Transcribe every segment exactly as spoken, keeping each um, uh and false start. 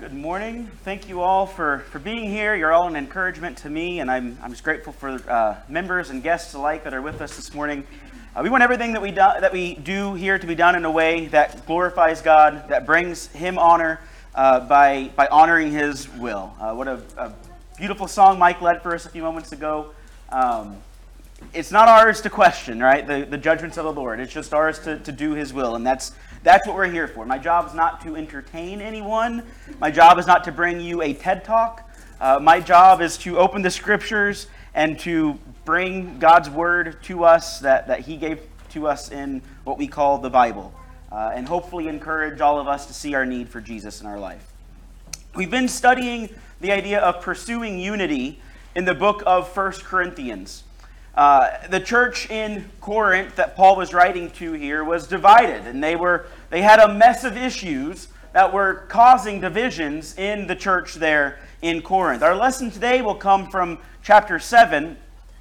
Good morning. Thank you all for, for being here. You're all an encouragement to me, and I'm I'm just grateful for uh, members and guests alike that are with us this morning. Uh, we want everything that we do, that we do here to be done in a way that glorifies God, that brings Him honor uh, by by honoring His will. Uh, what a, a beautiful song Mike led for us a few moments ago. Um, it's not ours to question, right? The the judgments of the Lord. It's just ours to, to do His will, and that's. That's what we're here for. My job is not to entertain anyone. My job is not to bring you a TED Talk. Uh, my job is to open the Scriptures and to bring God's Word to us that, that He gave to us in what we call the Bible. Uh, and hopefully encourage all of us to see our need for Jesus in our life. We've been studying the idea of pursuing unity in the book of First Corinthians. Uh, the church in Corinth that Paul was writing to here was divided, and they were they had a mess of issues that were causing divisions in the church there in Corinth. Our lesson today will come from chapter seven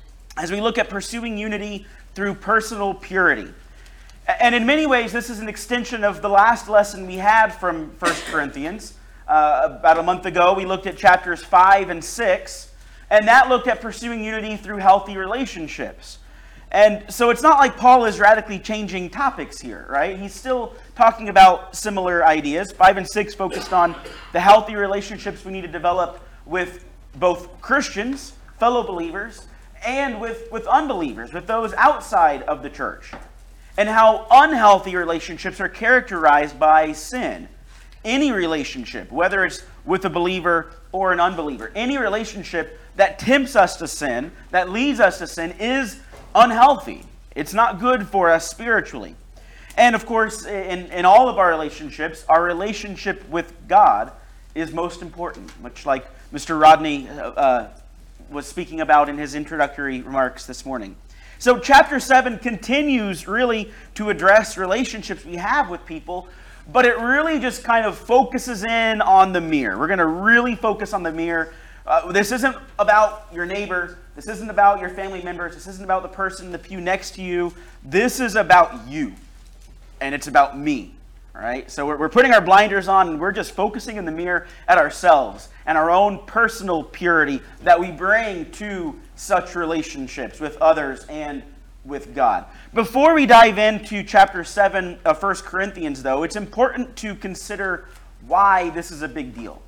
as we look at pursuing unity through personal purity. And in many ways, this is an extension of the last lesson we had from First Corinthians. Uh, about a month ago, we looked at chapters five and six. And that looked at pursuing unity through healthy relationships. And so it's not like Paul is radically changing topics here, right? He's still talking about similar ideas. Five and six focused on the healthy relationships we need to develop with both Christians, fellow believers, and with, with unbelievers, with those outside of the church. And how unhealthy relationships are characterized by sin. Any relationship, whether it's with a believer or an unbeliever, any relationship that tempts us to sin, that leads us to sin, is unhealthy. It's not good for us spiritually. And of course, in, in all of our relationships, our relationship with God is most important, much like Mister Rodney uh, was speaking about in his introductory remarks this morning. So chapter seven continues really to address relationships we have with people, but it really just kind of focuses in on the mirror. We're going to really focus on the mirror. Uh, this isn't about your neighbor. This isn't about your family members. This isn't about the person in the pew next to you. This is about you. And it's about me. All right? So we're, we're putting our blinders on, and we're just focusing in the mirror at ourselves and our own personal purity that we bring to such relationships with others and with God. Before we dive into chapter seven of First Corinthians, though, it's important to consider why this is a big deal.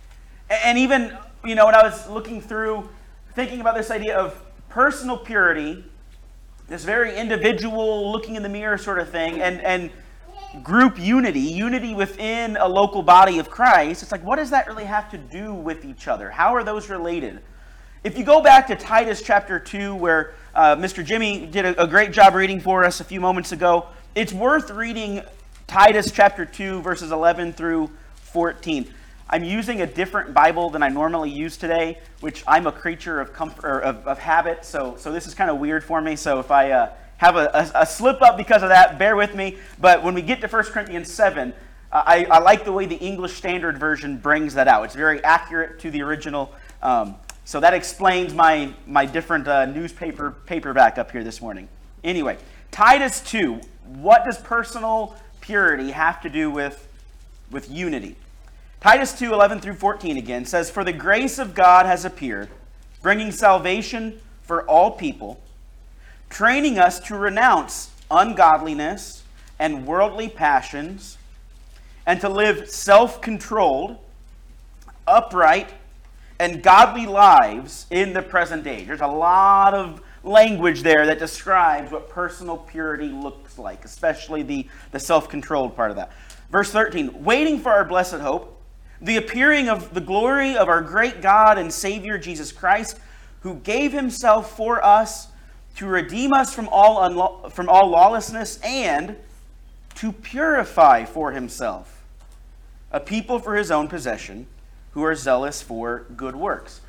And even, you know, when I was looking through, thinking about this idea of personal purity, this very individual, looking in the mirror sort of thing, and, and group unity, unity within a local body of Christ, it's like, what does that really have to do with each other? How are those related? If you go back to Titus chapter two, where uh, Mister Jimmy did a, a great job reading for us a few moments ago, it's worth reading Titus chapter two, verses eleven through fourteen. I'm using a different Bible than I normally use today, which I'm a creature of comfort, or of, of habit, so so this is kind of weird for me. So if I uh, have a, a, a slip up because of that, bear with me. But when we get to First Corinthians seven, uh, I, I like the way the English Standard Version brings that out. It's very accurate to the original. Um, so that explains my my different uh, newspaper paperback up here this morning. Anyway, Titus two. What does personal purity have to do with with unity? Titus two, eleven through fourteen again says, "For the grace of God has appeared, bringing salvation for all people, training us to renounce ungodliness and worldly passions, and to live self-controlled, upright, and godly lives in the present age." There's a lot of language there that describes what personal purity looks like, especially the, the self-controlled part of that. Verse thirteen, "Waiting for our blessed hope, the appearing of the glory of our great God and Savior Jesus Christ, who gave himself for us to redeem us from all unlaw- from all lawlessness and to purify for himself a people for his own possession who are zealous for good works."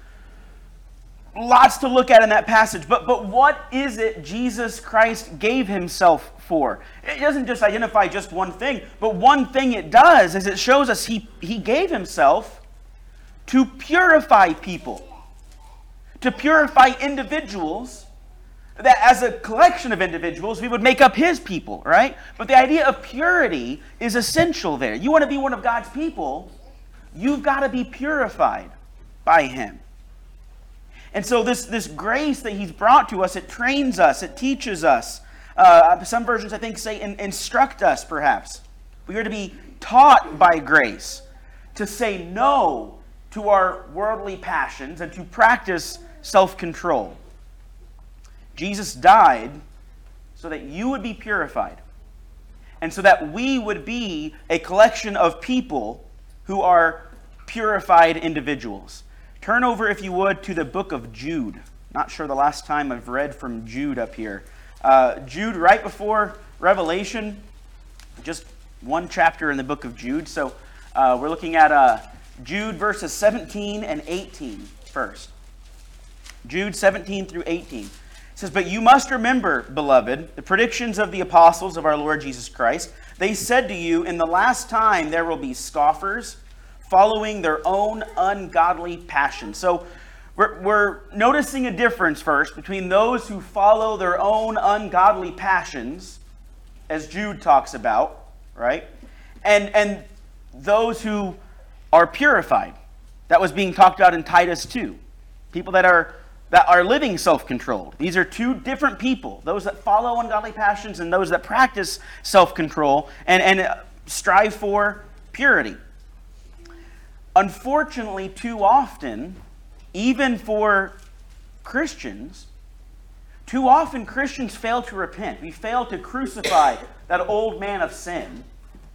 Lots to look at in that passage, but but what is it Jesus Christ gave himself for? It doesn't just identify just one thing, but one thing it does is it shows us he, he gave himself to purify people, to purify individuals, that as a collection of individuals, we would make up his people, right? But the idea of purity is essential there. You want to be one of God's people, you've got to be purified by him. And so this, this grace that he's brought to us, it trains us, it teaches us. Uh, some versions, I think, say in, instruct us, perhaps. We are to be taught by grace to say no to our worldly passions and to practice self-control. Jesus died so that you would be purified, and so that we would be a collection of people who are purified individuals. Turn over, if you would, to the book of Jude. Not sure the last time I've read from Jude up here. Uh, Jude, right before Revelation, just one chapter in the book of Jude. So uh, we're looking at uh, Jude verses seventeen and eighteen first. Jude seventeen through eighteen. It says, "But you must remember, beloved, the predictions of the apostles of our Lord Jesus Christ. They said to you, in the last time there will be scoffers, following their own ungodly passions." So we're, we're noticing a difference first between those who follow their own ungodly passions, as Jude talks about, right? And, and those who are purified. That was being talked about in Titus two. People that are that are living self-controlled. These are two different people. Those that follow ungodly passions and those that practice self-control and, and strive for purity. Unfortunately, too often, even for Christians, too often Christians fail to repent. We fail to crucify that old man of sin.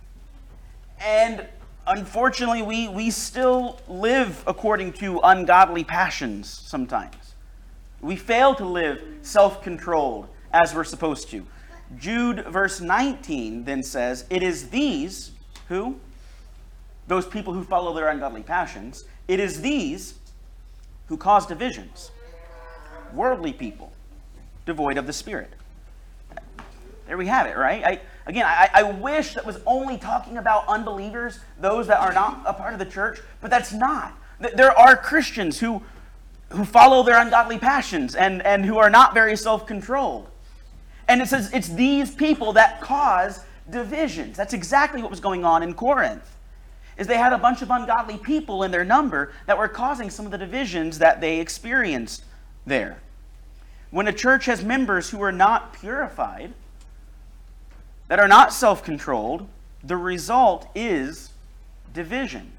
And unfortunately, we, we still live according to ungodly passions sometimes. We fail to live self-controlled as we're supposed to. Jude verse nineteen then says, "It is these," who? Those people who follow their ungodly passions. "It is these who cause divisions. Worldly people, devoid of the Spirit." There we have it, right? I, again, I, I wish that was only talking about unbelievers, those that are not a part of the church, but that's not. There are Christians who, who follow their ungodly passions and, and who are not very self-controlled. And it says it's these people that cause divisions. That's exactly what was going on in Corinth. Is they had a bunch of ungodly people in their number that were causing some of the divisions that they experienced there. When a church has members who are not purified, that are not self-controlled, the result is division.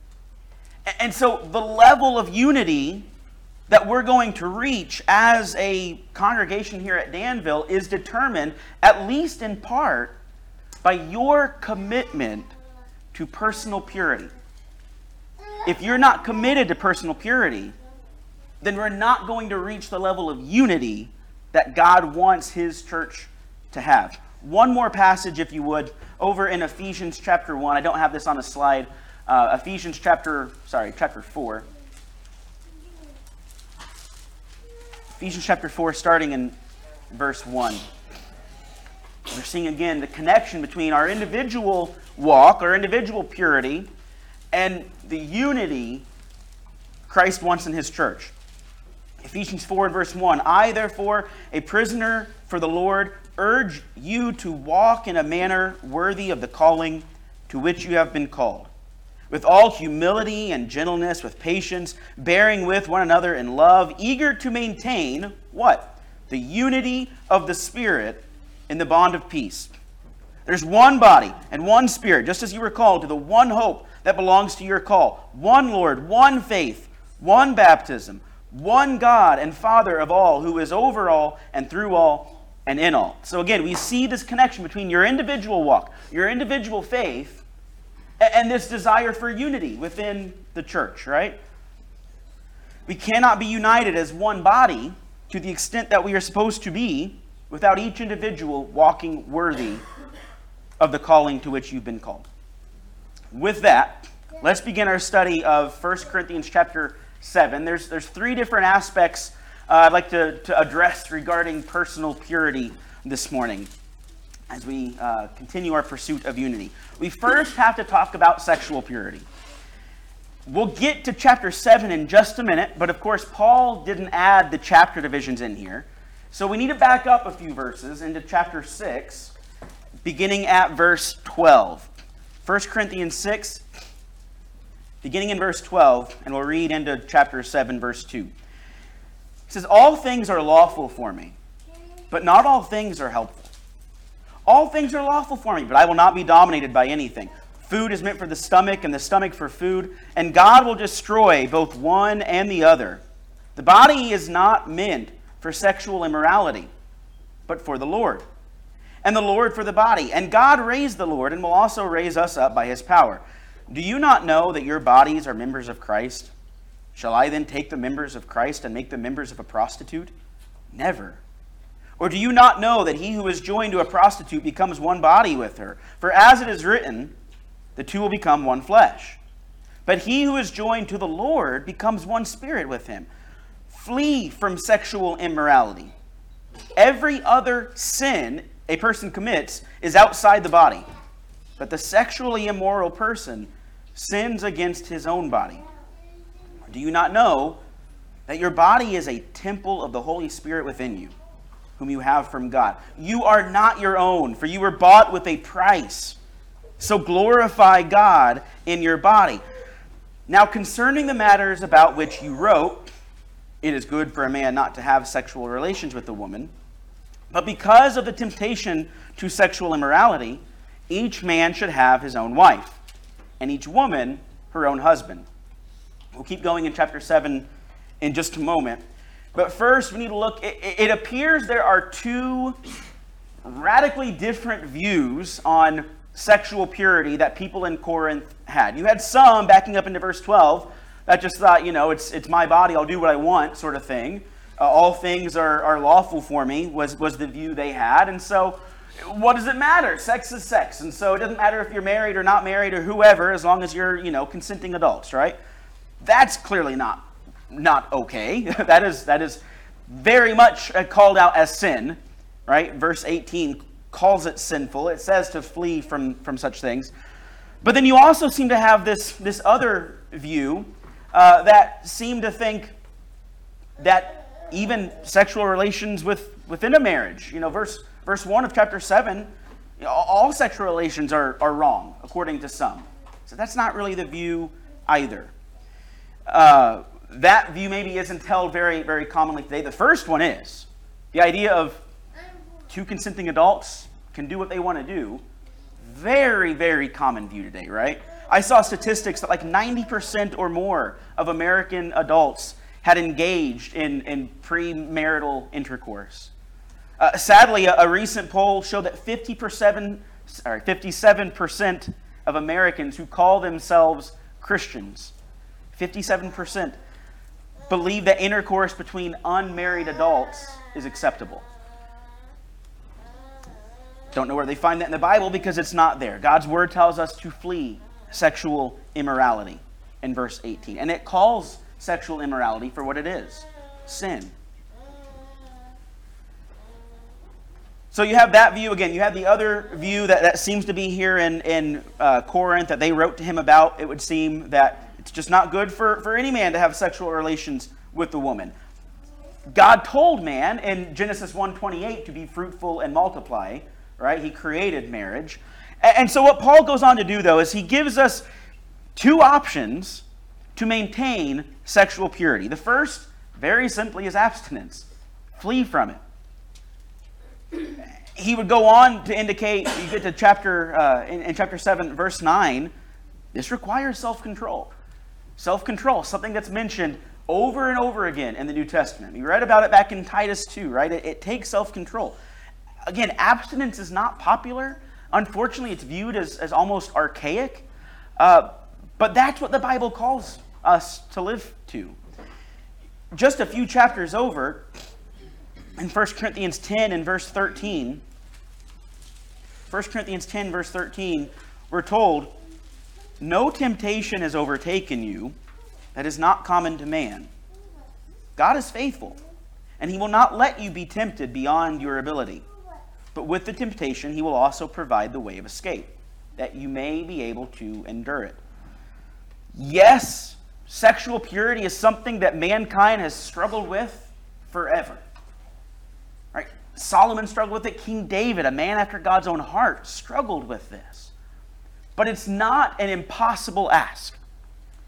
And so the level of unity that we're going to reach as a congregation here at Danville is determined, at least in part, by your commitment to personal purity. If you're not committed to personal purity, then we're not going to reach the level of unity that God wants His church to have. One more passage, if you would, over in Ephesians chapter one. I don't have this on a slide. Uh, Ephesians chapter, sorry, chapter four. Ephesians chapter four, starting in verse one. We're seeing again the connection between our individual walk, our individual purity, and the unity Christ wants in His church. Ephesians four and verse one. "I, therefore, a prisoner for the Lord, urge you to walk in a manner worthy of the calling to which you have been called, with all humility and gentleness, with patience, bearing with one another in love, eager to maintain," what? "The unity of the Spirit in the bond of peace." There's one body and one Spirit, just as you were called to the one hope that belongs to your call. One Lord, one faith, one baptism, one God and Father of all, who is over all and through all and in all. So again, we see this connection between your individual walk, your individual faith, and this desire for unity within the church, right? We cannot be united as one body to the extent that we are supposed to be without each individual walking worthy of the calling to which you've been called. With that, let's begin our study of First Corinthians chapter seven. There's, there's three different aspects uh, I'd like to, to address regarding personal purity this morning as we uh, continue our pursuit of unity. We first have to talk about sexual purity. We'll get to chapter seven in just a minute, but of course Paul didn't add the chapter divisions in here. So we need to back up a few verses into chapter six, beginning at verse twelve. First Corinthians six, beginning in verse twelve, and we'll read into chapter seven, verse two. It says, "All things are lawful for me, but not all things are helpful. All things are lawful for me, but I will not be dominated by anything. Food is meant for the stomach, and the stomach for food, and God will destroy both one and the other. The body is not meant for sexual immorality, but for the Lord, and the Lord for the body. And God raised the Lord, and will also raise us up by his power. Do you not know that your bodies are members of Christ? Shall I then take the members of Christ and make them members of a prostitute? Never. Or do you not know that he who is joined to a prostitute becomes one body with her? For as it is written, the two will become one flesh. But he who is joined to the Lord becomes one spirit with him. Flee from sexual immorality. Every other sin a person commits is outside the body, but the sexually immoral person sins against his own body. Do you not know that your body is a temple of the Holy Spirit within you, whom you have from God? You are not your own, for you were bought with a price. So glorify God in your body. Now concerning the matters about which you wrote, it is good for a man not to have sexual relations with a woman, but because of the temptation to sexual immorality, each man should have his own wife, and each woman her own husband." We'll keep going in chapter seven in just a moment. But first, we need to look. It, it appears there are two radically different views on sexual purity that people in Corinth had. You had some, backing up into verse twelve, that just thought, you know, it's it's my body, I'll do what I want, sort of thing. Uh, all things are, are lawful for me, was, was the view they had. And so, what does it matter? Sex is sex. And so, it doesn't matter if you're married or not married or whoever, as long as you're, you know, consenting adults, right? That's clearly not, not okay. that is that is very much called out as sin, right? Verse eighteen calls it sinful. It says to flee from, from such things. But then you also seem to have this, this other view uh, that seem to think that even sexual relations with, within a marriage, you know, verse verse one of chapter seven, you know, all sexual relations are, are wrong, according to some. So that's not really the view either. Uh, that view maybe isn't held very, very commonly today. The first one is the idea of two consenting adults can do what they want to do. Very, very common view today, right? I saw statistics that like ninety percent or more of American adults had engaged in, in premarital intercourse. Uh, sadly, a, a recent poll showed that fifty percent, sorry, fifty-seven percent of Americans who call themselves Christians, fifty-seven percent believe that intercourse between unmarried adults is acceptable. Don't know where they find that in the Bible because it's not there. God's word tells us to flee sexual immorality in verse eighteen. And it calls sexual immorality for what it is, sin. So you have that view again. You have the other view that, that seems to be here in, in uh, Corinth that they wrote to him about. It would seem that it's just not good for, for any man to have sexual relations with a woman. God told man in Genesis one twenty-eight to be fruitful and multiply, right? He created marriage. And, and so what Paul goes on to do, though, is he gives us two options to maintain sexual purity. The first, very simply, is abstinence. Flee from it. He would go on to indicate, you get to chapter, uh, in, in chapter seven, verse nine, this requires self-control. Self-control, something that's mentioned over and over again in the New Testament. We read about it back in Titus two, right? It, it takes self-control. Again, abstinence is not popular. Unfortunately, it's viewed as, as almost archaic. Uh, but that's what the Bible calls us to live to. Just a few chapters over, in First Corinthians ten and verse thirteen, First Corinthians ten, verse thirteen, we're told, "No temptation has overtaken you that is not common to man. God is faithful, and he will not let you be tempted beyond your ability. But with the temptation, he will also provide the way of escape, that you may be able to endure it." Yes, sexual purity is something that mankind has struggled with forever. Right? Solomon struggled with it. King David, a man after God's own heart, struggled with this. But it's not an impossible ask.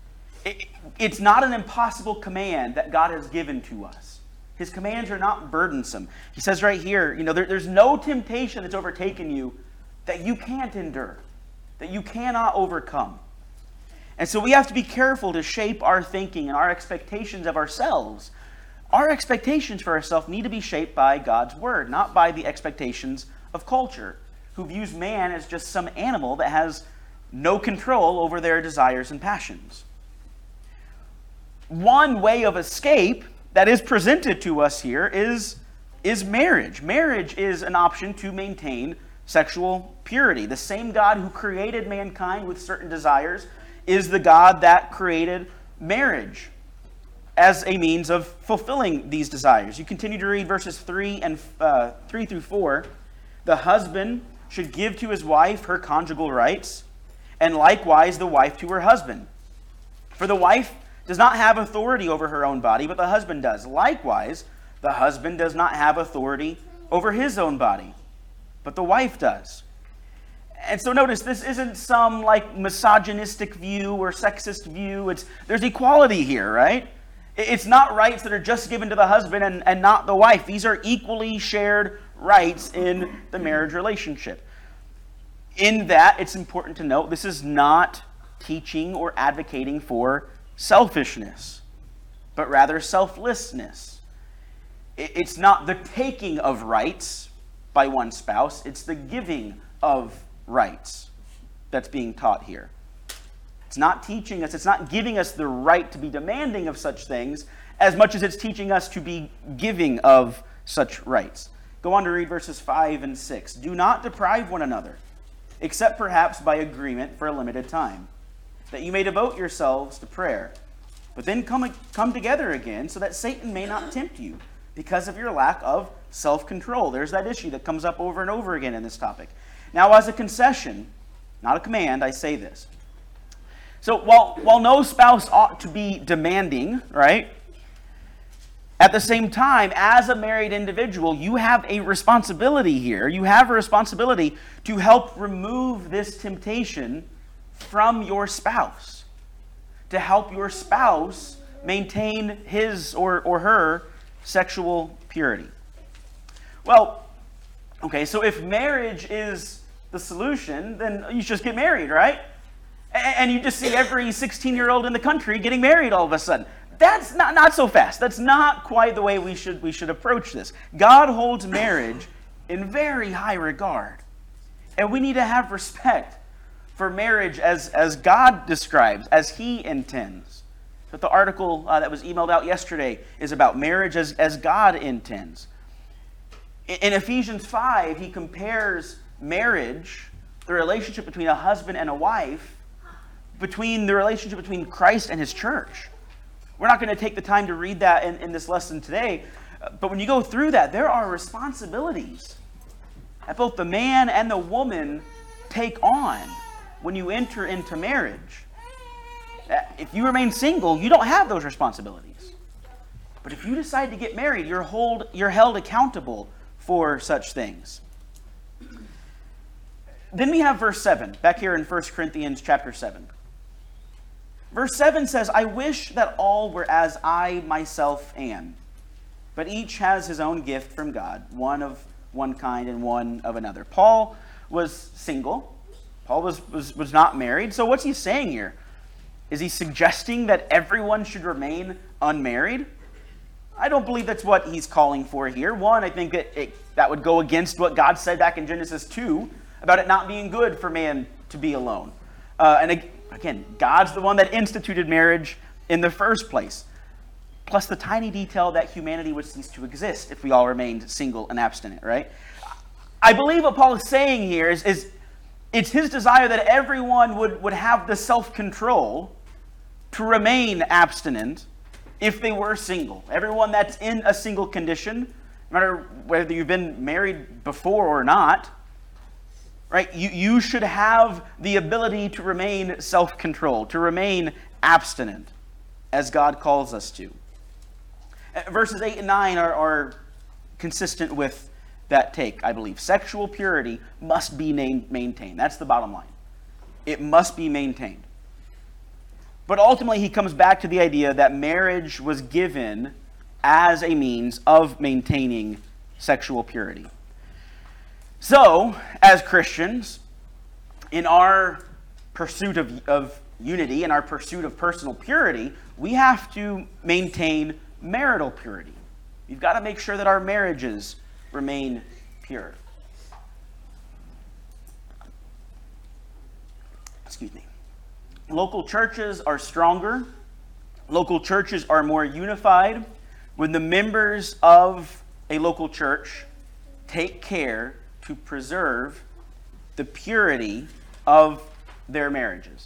It, it's not an impossible command that God has given to us. His commands are not burdensome. He says right here, you know, there, there's no temptation that's overtaken you that you can't endure, that you cannot overcome. And so we have to be careful to shape our thinking and our expectations of ourselves. Our expectations for ourselves need to be shaped by God's word, not by the expectations of culture, who views man as just some animal that has no control over their desires and passions. One way of escape that is presented to us here is, is marriage. Marriage is an option to maintain sexual purity. The same God who created mankind with certain desires is the God that created marriage as a means of fulfilling these desires. You continue to read verses three and uh, three through four. The husband should give to his wife her conjugal rights, and likewise the wife to her husband. For the wife does not have authority over her own body, but the husband does. Likewise, the husband does not have authority over his own body, but the wife does. And so notice, this isn't some like misogynistic view or sexist view. It's there's equality here, right? It's not rights that are just given to the husband and, and not the wife. These are equally shared rights in the marriage relationship. In that, it's important to note, this is not teaching or advocating for selfishness, but rather selflessness. It's not the taking of rights by one spouse, it's the giving of rights that's being taught here. It's not teaching us, it's not giving us the right to be demanding of such things as much as it's teaching us to be giving of such rights. Go on to read verses five and six. Do not deprive one another, except perhaps by agreement for a limited time, that you may devote yourselves to prayer. But then come, come together again so that Satan may not tempt you because of your lack of self-control. There's that issue that comes up over and over again in this topic. Now, as a concession, not a command, I say this. So while, while no spouse ought to be demanding, right, at the same time, as a married individual, you have a responsibility here. You have a responsibility to help remove this temptation from your spouse, to help your spouse maintain his or, or her sexual purity. Well, okay, so if marriage is the solution, then you just get married, right? And you just see every sixteen-year-old in the country getting married all of a sudden. That's not, not so fast. That's not quite the way we should, we should approach this. God holds marriage in very high regard. And we need to have respect for marriage as, as God describes, as He intends. But the article uh, that was emailed out yesterday is about marriage as, as God intends. In, in Ephesians five, he compares marriage, the relationship between a husband and a wife, between the relationship between Christ and His church. We're not going to take the time to read that in, in this lesson today, but when you go through that, there are responsibilities that both the man and the woman take on when you enter into marriage. If you remain single, you don't have those responsibilities. But if you decide to get married, you're, hold, you're held accountable for such things. Then we have verse seven, back here in First Corinthians chapter seven. Verse seven says, I wish that all were as I myself am, but each has his own gift from God, one of one kind and one of another. Paul was single. Paul was, was, was not married. So what's he saying here? Is he suggesting that everyone should remain unmarried? I don't believe that's what he's calling for here. One, I think that it, that would go against what God said back in Genesis two about it not being good for man to be alone. Uh, and again, God's the one that instituted marriage in the first place. Plus the tiny detail that humanity would cease to exist if we all remained single and abstinent, right? I believe what Paul is saying here is, is it's his desire that everyone would, would have the self-control to remain abstinent if they were single. Everyone that's in a single condition, no matter whether you've been married before or not, right? You, you should have the ability to remain self-controlled, to remain abstinent, as God calls us to. Verses eight and nine are, are consistent with that take, I believe. Sexual purity must be named, maintained. That's the bottom line. It must be maintained. But ultimately, he comes back to the idea that marriage was given as a means of maintaining sexual purity. So, as Christians, in our pursuit of, of unity, in our pursuit of personal purity, we have to maintain marital purity. We've got to make sure that our marriages remain pure. Excuse me. Local churches are stronger. Local churches are more unified when the members of a local church take care to preserve the purity of their marriages.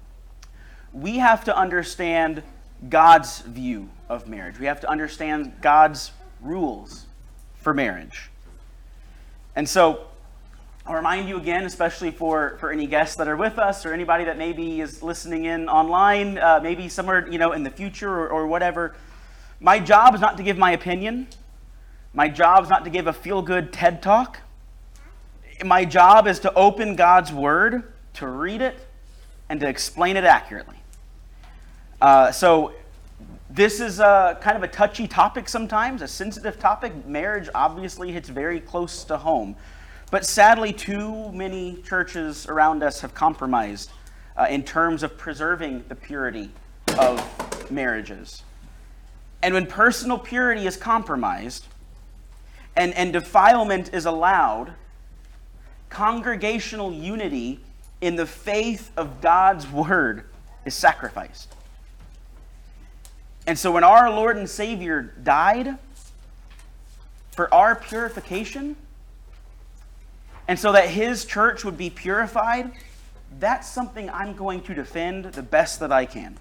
We have to understand God's view of marriage. We have to understand God's rules for marriage. And so, I'll remind you again, especially for, for any guests that are with us or anybody that maybe is listening in online, uh, maybe somewhere, you know, in the future or, or whatever. My job is not to give my opinion. My job is not to give a feel-good TED Talk. My job is to open God's Word, to read it, and to explain it accurately. Uh, so this is a, kind of a touchy topic sometimes, a sensitive topic. Marriage obviously hits very close to home. But sadly, too many churches around us have compromised uh, in terms of preserving the purity of marriages. And when personal purity is compromised and, and defilement is allowed, congregational unity in the faith of God's Word is sacrificed. And so when our Lord and Savior died for our purification, and so that His church would be purified, that's something I'm going to defend the best that I can.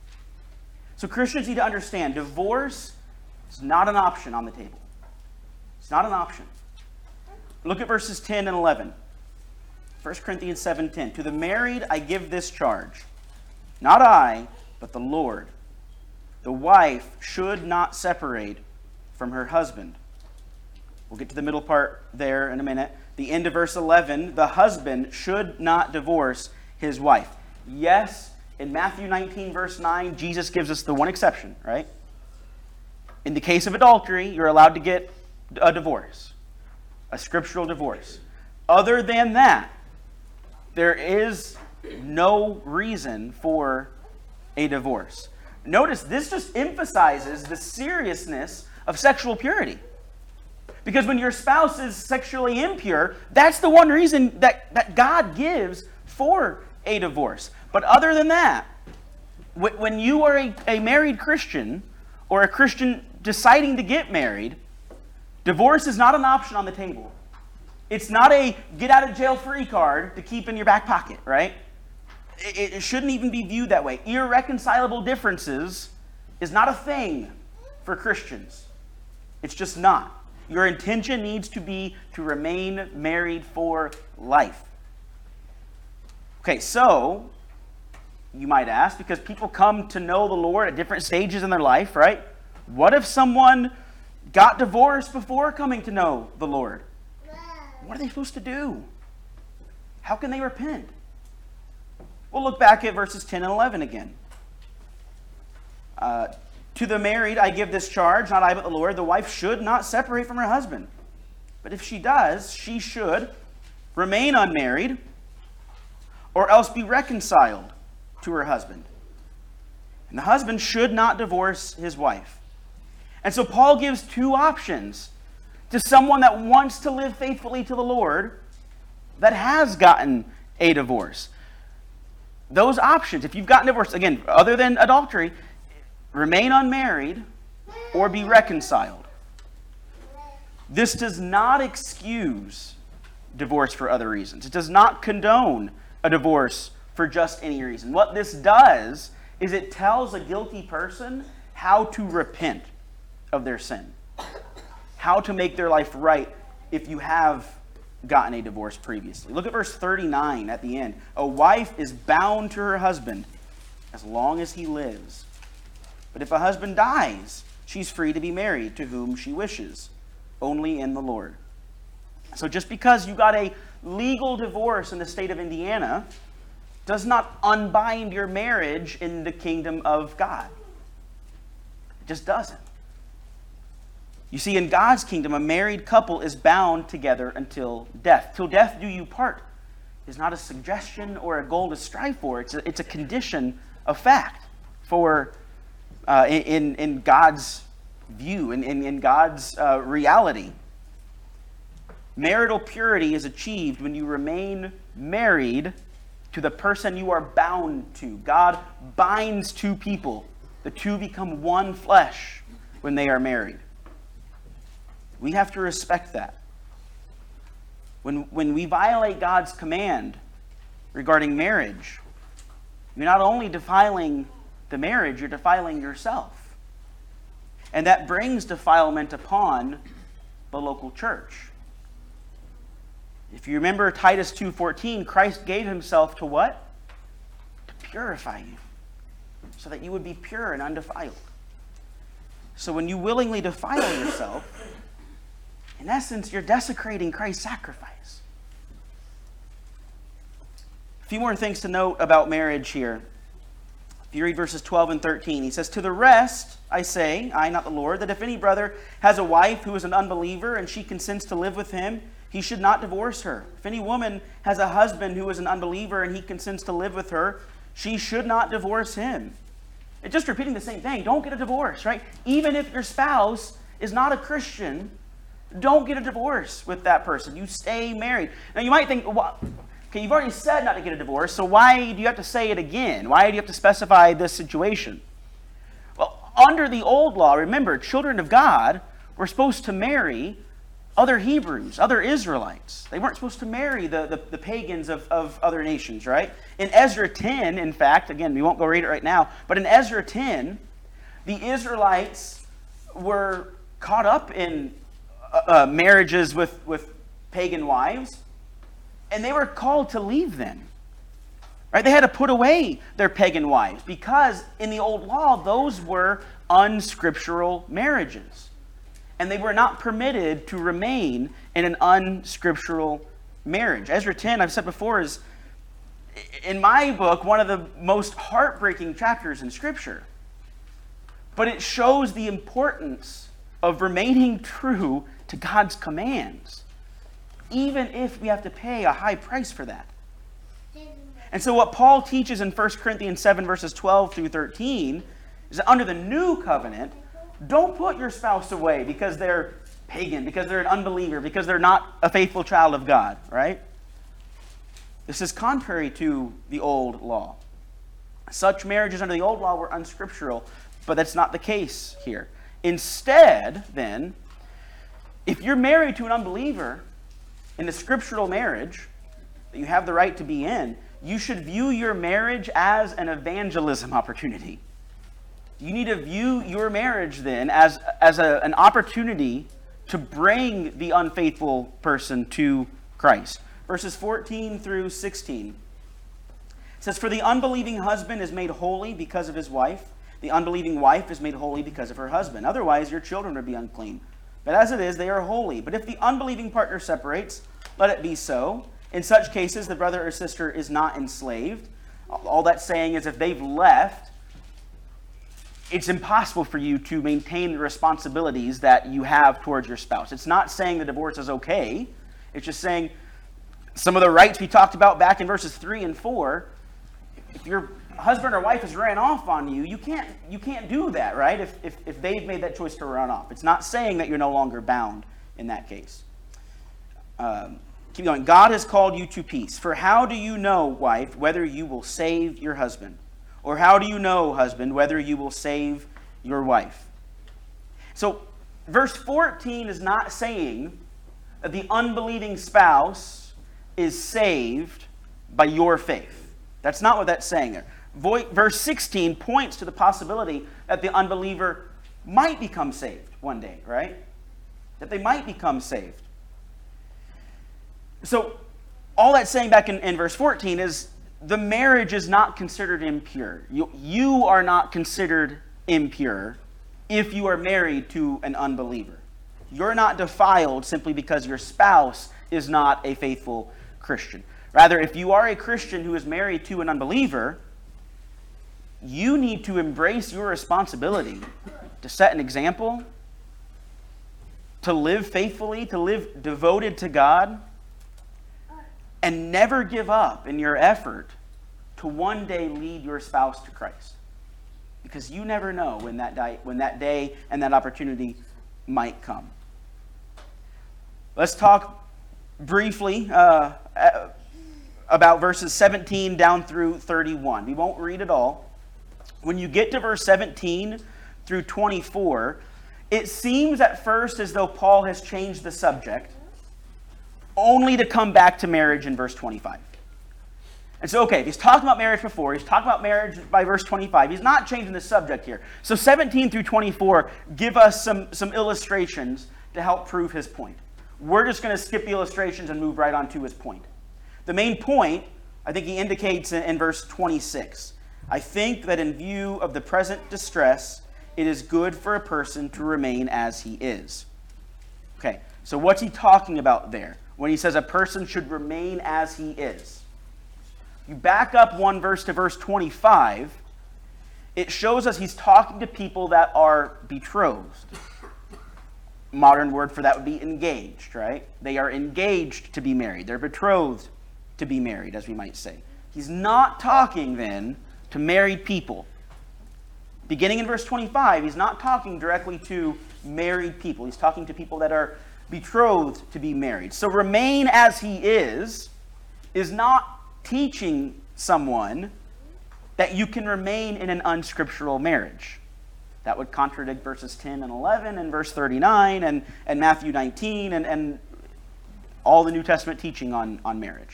So Christians need to understand, divorce is not an option on the table. It's not an option. Look at verses ten and eleven. First Corinthians seven ten. To the married I give this charge, not I, but the Lord. The wife should not separate from her husband. We'll get to the middle part there in a minute. The end of verse eleven, the husband should not divorce his wife. Yes, in Matthew nineteen, verse nine, Jesus gives us the one exception, right? In the case of adultery, you're allowed to get a divorce, a scriptural divorce. Other than that, there is no reason for a divorce. Notice this just emphasizes the seriousness of sexual purity. Because when your spouse is sexually impure, that's the one reason that, that God gives for a divorce. But other than that, when you are a, a married Christian or a Christian deciding to get married, divorce is not an option on the table. It's not a get out of jail free card to keep in your back pocket, right? It, it shouldn't even be viewed that way. Irreconcilable differences is not a thing for Christians. It's just not. Your intention needs to be to remain married for life. Okay, so you might ask, because people come to know the Lord at different stages in their life, right? What if someone got divorced before coming to know the Lord? What are they supposed to do? How can they repent? We'll look back at verses ten and eleven again. Uh, To the married I give this charge, not I but the Lord. The wife should not separate from her husband. But if she does, she should remain unmarried or else be reconciled to her husband. And the husband should not divorce his wife. And so Paul gives two options to someone that wants to live faithfully to the Lord that has gotten a divorce. Those options, if you've gotten divorced, again, other than adultery, remain unmarried or be reconciled. This does not excuse divorce for other reasons. It does not condone a divorce for just any reason. What this does is it tells a guilty person how to repent of their sin, how to make their life right if you have gotten a divorce previously. Look at verse thirty-nine at the end. A wife is bound to her husband as long as he lives. But if a husband dies, she's free to be married to whom she wishes, only in the Lord. So just because you got a legal divorce in the state of Indiana does not unbind your marriage in the kingdom of God. It just doesn't. You see, in God's kingdom, a married couple is bound together until death. Till death do you part is not a suggestion or a goal to strive for. It's a, it's a condition of fact for uh, in, in God's view, in, in, in God's uh, reality. Marital purity is achieved when you remain married to the person you are bound to. God binds two people. The two become one flesh when they are married. We have to respect that. When, when we violate God's command regarding marriage, you're not only defiling the marriage, you're defiling yourself. And that brings defilement upon the local church. If you remember Titus two fourteen, Christ gave himself to what? To purify you, so that you would be pure and undefiled. So when you willingly defile yourself, in essence, you're desecrating Christ's sacrifice. A few more things to note about marriage here. If you read verses twelve and thirteen, he says, "To the rest I say, I, not the Lord, that if any brother has a wife who is an unbeliever and she consents to live with him, he should not divorce her. If any woman has a husband who is an unbeliever and he consents to live with her, she should not divorce him." It's just repeating the same thing. Don't get a divorce, right? Even if your spouse is not a Christian, don't get a divorce with that person. You stay married. Now you might think, well, okay, you've already said not to get a divorce, so why do you have to say it again? Why do you have to specify this situation? Well, under the old law, remember, children of God were supposed to marry other Hebrews, other Israelites. They weren't supposed to marry the, the, the pagans of, of other nations, right? In Ezra ten, in fact, again, we won't go read it right now, but in Ezra ten, the Israelites were caught up in uh, uh, marriages with, with pagan wives, and they were called to leave them. Right? They had to put away their pagan wives because in the old law, those were unscriptural marriages. And they were not permitted to remain in an unscriptural marriage. Ezra ten, I've said before, is, in my book, one of the most heartbreaking chapters in Scripture. But it shows the importance of remaining true to God's commands, even if we have to pay a high price for that. And so what Paul teaches in First Corinthians seven, verses twelve through thirteen, is that under the new covenant, don't put your spouse away because they're pagan, because they're an unbeliever, because they're not a faithful child of God, right? This is contrary to the old law. Such marriages under the old law were unscriptural, but that's not the case here. Instead, then, if you're married to an unbeliever in a scriptural marriage that you have the right to be in, you should view your marriage as an evangelism opportunity. You need to view your marriage then as, as a, an opportunity to bring the unfaithful person to Christ. Verses fourteen through sixteen. It says, "For the unbelieving husband is made holy because of his wife. The unbelieving wife is made holy because of her husband. Otherwise, your children would be unclean. But as it is, they are holy. But if the unbelieving partner separates, let it be so. In such cases, the brother or sister is not enslaved." All that's saying is if they've left, it's impossible for you to maintain the responsibilities that you have towards your spouse. It's not saying the divorce is okay. It's just saying some of the rights we talked about back in verses three and four. If your husband or wife has ran off on you, you can't you can't do that, right? If, if, if they've made that choice to run off. It's not saying that you're no longer bound in that case. Um, keep going. "God has called you to peace. For how do you know, wife, whether you will save your husband? Or how do you know, husband, whether you will save your wife?" So, verse fourteen is not saying that the unbelieving spouse is saved by your faith. That's not what that's saying there. Verse sixteen points to the possibility that the unbeliever might become saved one day, right? That they might become saved. So, all that's saying back in, in verse fourteen is the marriage is not considered impure. You, you are not considered impure if you are married to an unbeliever. You're not defiled simply because your spouse is not a faithful Christian. Rather, if you are a Christian who is married to an unbeliever, you need to embrace your responsibility to set an example, to live faithfully, to live devoted to God, and never give up in your effort to one day lead your spouse to Christ. Because you never know when that day, when that day and that opportunity might come. Let's talk briefly uh, about verses seventeen down through thirty-one. We won't read it all. When you get to verse seventeen through twenty-four, it seems at first as though Paul has changed the subject, only to come back to marriage in verse twenty-five. And so, okay, if he's talking about marriage before, he's talking about marriage by verse twenty-five. He's not changing the subject here. So seventeen through twenty-four give us some, some illustrations to help prove his point. We're just going to skip the illustrations and move right on to his point. The main point, I think he indicates in, in verse twenty-six. I think that in view of the present distress, it is good for a person to remain as he is. Okay, so what's he talking about there when he says a person should remain as he is? You back up one verse to verse twenty-five, it shows us he's talking to people that are betrothed. Modern word for that would be engaged, right? They are engaged to be married. They're betrothed to be married, as we might say. He's not talking then to married people. Beginning in verse twenty-five, he's not talking directly to married people. He's talking to people that are betrothed to be married. So remain as he is is not teaching someone that you can remain in an unscriptural marriage. That would contradict verses ten and eleven and verse thirty-nine and, and Matthew nineteen and, and all the New Testament teaching on, on marriage.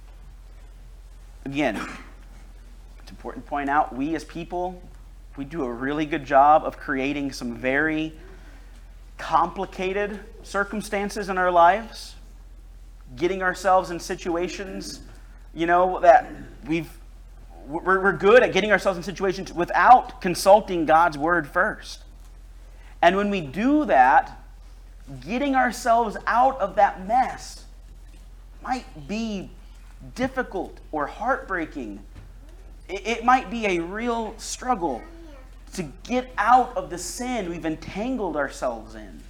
Again, it's important to point out, we as people, we do a really good job of creating some very complicated circumstances in our lives, getting ourselves in situations, you know, that we've, we're, we're good at getting ourselves in situations without consulting God's word first. And when we do that, getting ourselves out of that mess might be difficult or heartbreaking. It, it might be a real struggle to get out of the sin we've entangled ourselves in.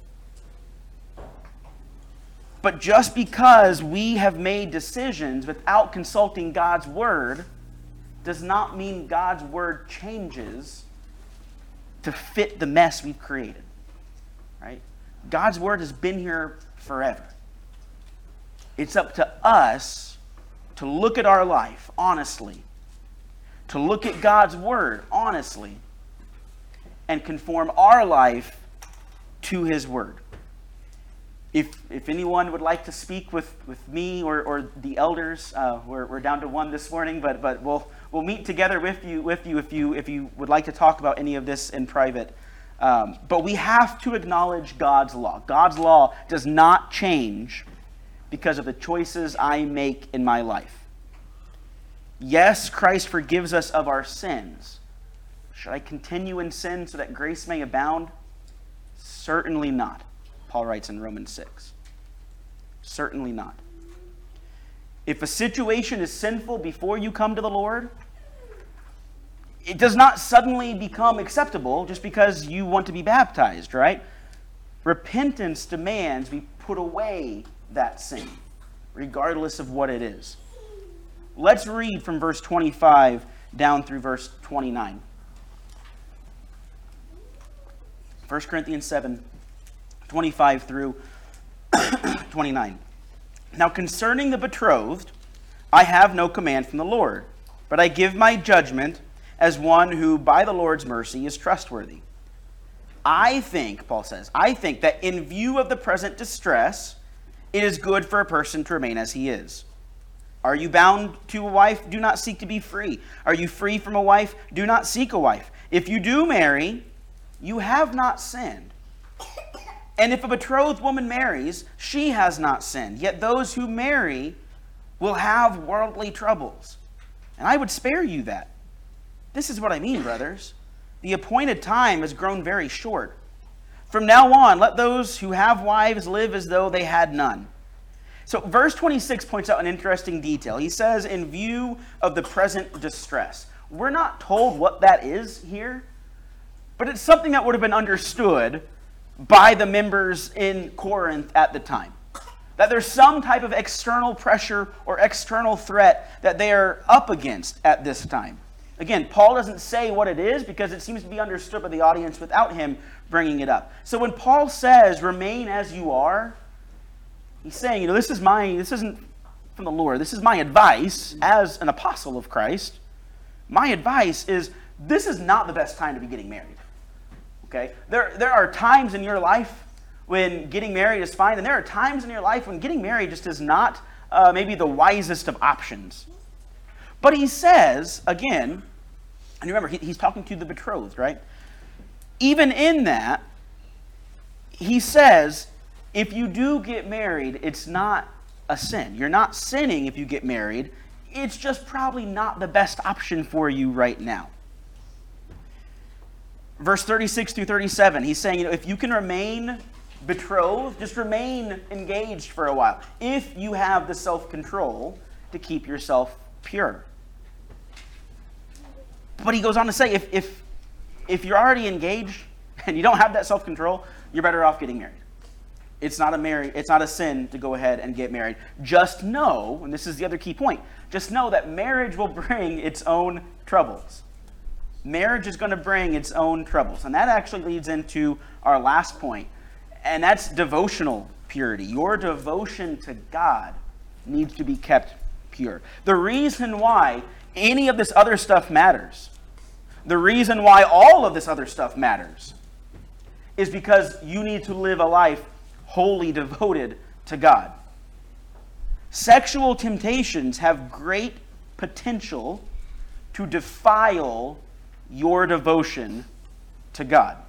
But just because we have made decisions without consulting God's word does not mean God's word changes to fit the mess we've created. Right? God's word has been here forever. It's up to us to look at our life honestly, to look at God's word honestly, and conform our life to his word. If if anyone would like to speak with, with me or, or the elders, uh, we're, we're down to one this morning, but but we'll we'll meet together with you with you if you if you would like to talk about any of this in private. Um, but we have to acknowledge God's law. God's law does not change because of the choices I make in my life. Yes, Christ forgives us of our sins. Should I continue in sin so that grace may abound? Certainly not. Paul writes in Romans six. Certainly not. If a situation is sinful before you come to the Lord, it does not suddenly become acceptable just because you want to be baptized, right? Repentance demands we put away that sin, regardless of what it is. Let's read from verse twenty-five down through verse twenty-nine. First Corinthians seven, twenty-five through twenty-nine. Now concerning the betrothed, I have no command from the Lord, but I give my judgment as one who by the Lord's mercy is trustworthy. I think, Paul says, I think that in view of the present distress, it is good for a person to remain as he is. Are you bound to a wife? Do not seek to be free. Are you free from a wife? Do not seek a wife. If you do marry, you have not sinned. And if a betrothed woman marries, she has not sinned. Yet those who marry will have worldly troubles. And I would spare you that. This is what I mean, brothers. The appointed time has grown very short. From now on, let those who have wives live as though they had none, So verse twenty-six points out an interesting detail. He says, in view of the present distress. We're not told what that is here, but it's something that would have been understood by the members in Corinth at the time. That there's some type of external pressure or external threat that they are up against at this time. Again, Paul doesn't say what it is because it seems to be understood by the audience without him bringing it up. So when Paul says, remain as you are, he's saying, you know, this is my, this isn't from the Lord. This is my advice as an apostle of Christ. My advice is, this is not the best time to be getting married. Okay? There, there are times in your life when getting married is fine, and there are times in your life when getting married just is not uh, maybe the wisest of options. But he says, again, and remember, he, he's talking to the betrothed, right? Even in that, he says, if you do get married, it's not a sin. You're not sinning if you get married. It's just probably not the best option for you right now. Verse thirty-six through thirty-seven, he's saying, you know, if you can remain betrothed, just remain engaged for a while, if you have the self-control to keep yourself pure. But he goes on to say, if, if, if you're already engaged and you don't have that self-control, you're better off getting married. It's not a marry, it's not a sin to go ahead and get married. Just know, and this is the other key point, just know that marriage will bring its own troubles. Marriage is going to bring its own troubles. And that actually leads into our last point, and that's devotional purity. Your devotion to God needs to be kept pure. The reason why any of this other stuff matters, the reason why all of this other stuff matters, is because you need to live a life wholly devoted to God. Sexual temptations have great potential to defile your devotion to God.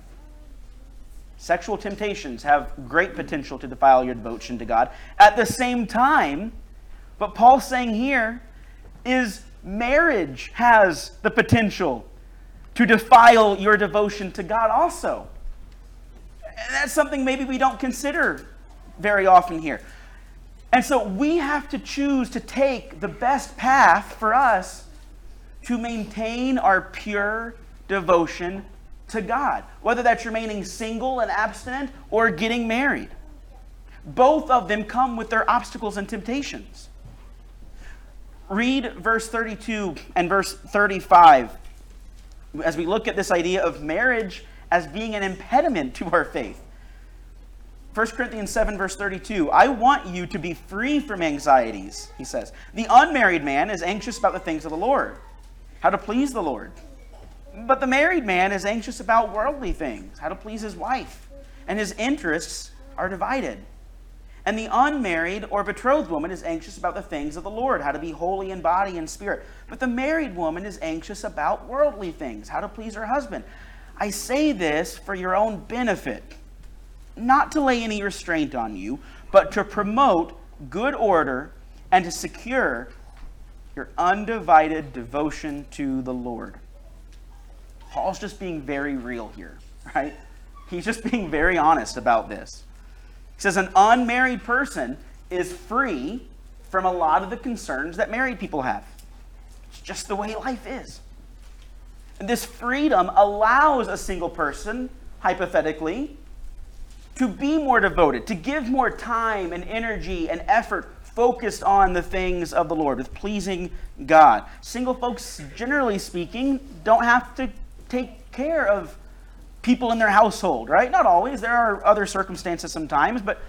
Sexual temptations have great potential to defile your devotion to God. At the same time, what Paul's saying here is marriage has the potential to defile your devotion to God also. And that's something maybe we don't consider very often here. And so we have to choose to take the best path for us to maintain our pure devotion to God. Whether that's remaining single and abstinent or getting married. Both of them come with their obstacles and temptations. Read verse thirty-two and verse thirty-five as we look at this idea of marriage as being an impediment to our faith. First Corinthians seven, verse thirty-two, I want you to be free from anxieties, he says. The unmarried man is anxious about the things of the Lord, how to please the Lord. But the married man is anxious about worldly things, how to please his wife. And his interests are divided. And the unmarried or betrothed woman is anxious about the things of the Lord, how to be holy in body and spirit. But the married woman is anxious about worldly things, how to please her husband. I say this for your own benefit, not to lay any restraint on you, but to promote good order and to secure your undivided devotion to the Lord. Paul's just being very real here, right? He's just being very honest about this. He says an unmarried person is free from a lot of the concerns that married people have. It's just the way life is. And this freedom allows a single person, hypothetically, to be more devoted, to give more time and energy and effort focused on the things of the Lord, with pleasing God. Single folks, generally speaking, don't have to take care of people in their household, right? Not always. There are other circumstances sometimes, but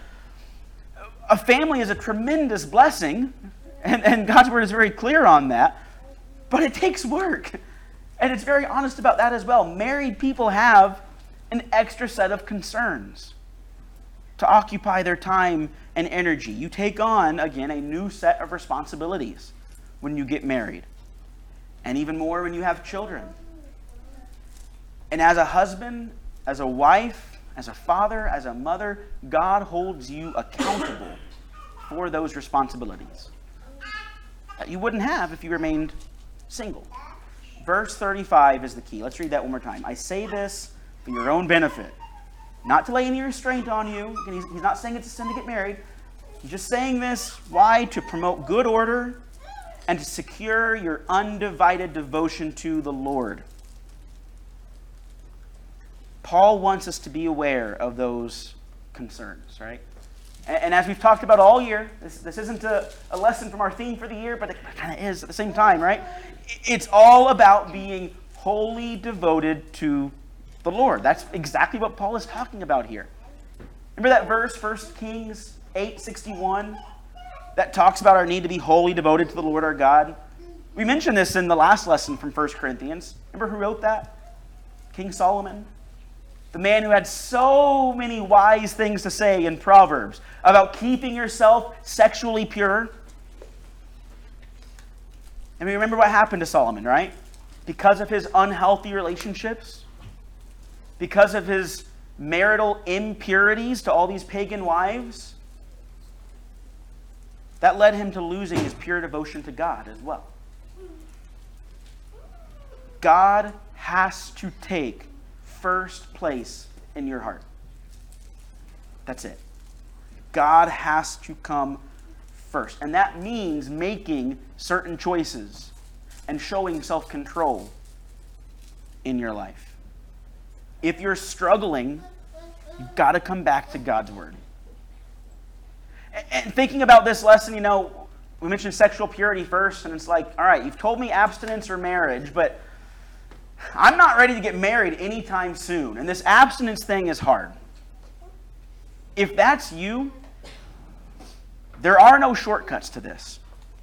a family is a tremendous blessing, and, and God's word is very clear on that, but it takes work. And it's very honest about that as well. Married people have an extra set of concerns to occupy their time and energy. You take on, again, a new set of responsibilities when you get married, and even more when you have children. And as a husband, as a wife, as a father, as a mother, God holds you accountable for those responsibilities that you wouldn't have if you remained single. Verse thirty-five is the key. Let's read that one more time. I say this for your own benefit, not to lay any restraint on you. He's, he's not saying it's a sin to get married, I'm just saying this, why? To promote good order and to secure your undivided devotion to the Lord. Paul wants us to be aware of those concerns, right? And, and as we've talked about all year, this, this isn't a, a lesson from our theme for the year, but it kind of is at the same time, right? It's all about being wholly devoted to the Lord. That's exactly what Paul is talking about here. Remember that verse, First Kings eight sixty-one, that talks about our need to be wholly devoted to the Lord our God? We mentioned this in the last lesson from First Corinthians. Remember who wrote that? King Solomon. The man who had so many wise things to say in Proverbs about keeping yourself sexually pure. And we remember what happened to Solomon, right? Because of his unhealthy relationships, because of his marital impurities to all these pagan wives, that led him to losing his pure devotion to God as well. God has to take first place in your heart. That's it. God has to come first. And that means making certain choices and showing self-control in your life. If you're struggling, you've got to come back to God's Word. And thinking about this lesson, you know, we mentioned sexual purity first, and it's like, all right, you've told me abstinence or marriage, but I'm not ready to get married anytime soon, and this abstinence thing is hard. If that's you, there are no shortcuts to this.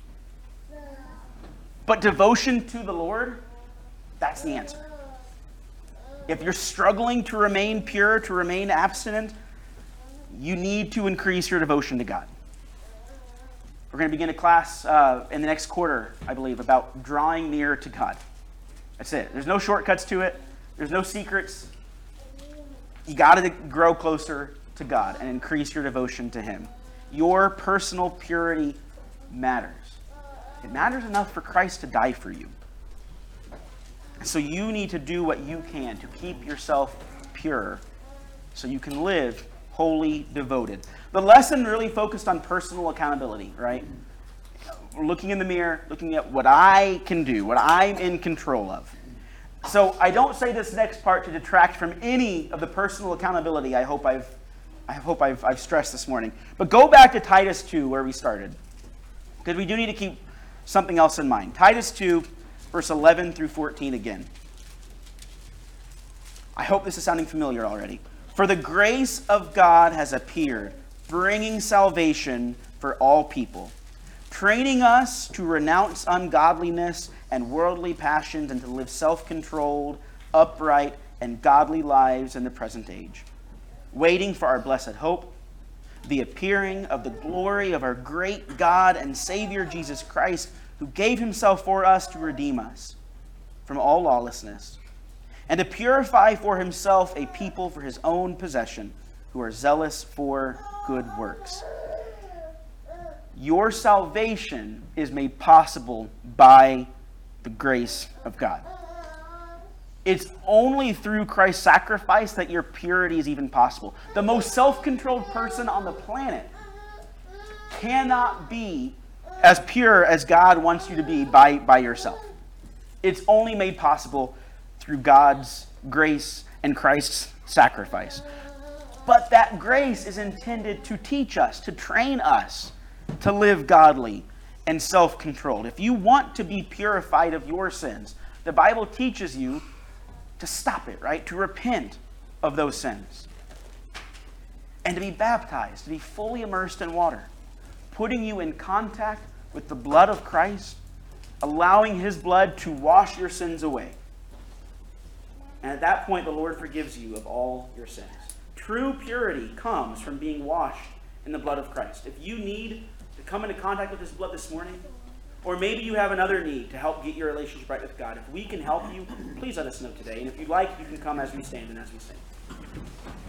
But devotion to the Lord, that's the answer. If you're struggling to remain pure, to remain abstinent, you need to increase your devotion to God. We're going to begin a class uh, in the next quarter, I believe, about drawing near to God. That's it. There's no shortcuts to it. There's no secrets. You got to grow closer to God and increase your devotion to Him. Your personal purity matters. It matters enough for Christ to die for you. So you need to do what you can to keep yourself pure so you can live wholly devoted. The lesson really focused on personal accountability, right? Looking in the mirror, looking at what I can do, what I'm in control of. So I don't say this next part to detract from any of the personal accountability I hope I've I hope I've, I've stressed this morning. But go back to Titus two where we started, because we do need to keep something else in mind. Titus two, verse eleven through fourteen again. I hope this is sounding familiar already. For the grace of God has appeared, bringing salvation for all people, training us to renounce ungodliness and worldly passions and to live self-controlled, upright, and godly lives in the present age, waiting for our blessed hope, the appearing of the glory of our great God and Savior Jesus Christ, who gave himself for us to redeem us from all lawlessness, and to purify for himself a people for his own possession, who are zealous for good works. Your salvation is made possible by the grace of God. It's only through Christ's sacrifice that your purity is even possible. The most self-controlled person on the planet cannot be as pure as God wants you to be by, by yourself. It's only made possible through God's grace and Christ's sacrifice. But that grace is intended to teach us, to train us to live godly and self-controlled. If you want to be purified of your sins, the Bible teaches you to stop it, right? To repent of those sins. And to be baptized, to be fully immersed in water, putting you in contact with the blood of Christ, allowing his blood to wash your sins away. And at that point, the Lord forgives you of all your sins. True purity comes from being washed in the blood of Christ. If you need to come into contact with his blood this morning, or maybe you have another need to help get your relationship right with God, if we can help you, please let us know today. And if you'd like, you can come as we stand and as we sing.